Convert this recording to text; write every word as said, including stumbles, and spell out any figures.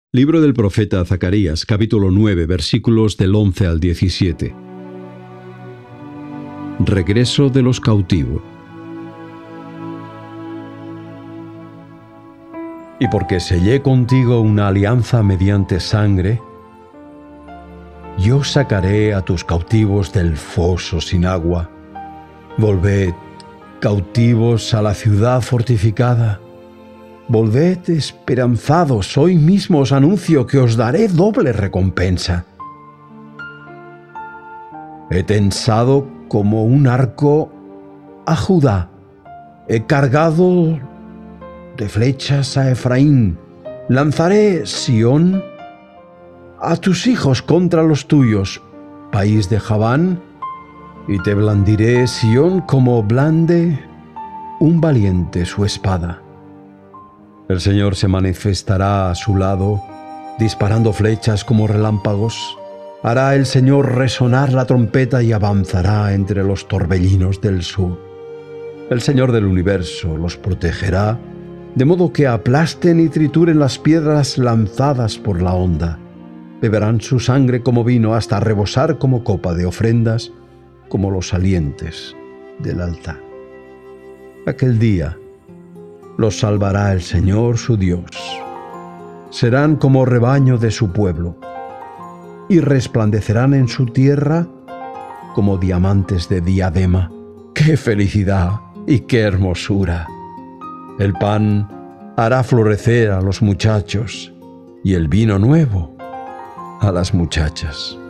Libro del profeta Zacarías, capítulo nueve, versículos del once al diecisiete. Regreso de los cautivos. Y porque sellé contigo una alianza mediante sangre, yo sacaré a tus cautivos del foso sin agua. Volved, cautivos, a la ciudad fortificada. Volved esperanzados, hoy mismo os anuncio que os daré doble recompensa. He tensado como un arco a Judá, he cargado de flechas a Efraín, lanzaré, Sión, a tus hijos contra los tuyos, país de Javán, y te blandiré, Sión, como blande un valiente su espada. El Señor se manifestará a su lado, disparando flechas como relámpagos. Hará el Señor resonar la trompeta y avanzará entre los torbellinos del sur. El Señor del universo los protegerá, de modo que aplasten y trituren las piedras lanzadas por la onda. Beberán su sangre como vino hasta rebosar como copa de ofrendas, como los salientes del altar. Aquel día los salvará el Señor su Dios. Serán como rebaño de su pueblo, y resplandecerán en su tierra como diamantes de diadema. ¡Qué felicidad y qué hermosura! El pan hará florecer a los muchachos, y el vino nuevo a las muchachas.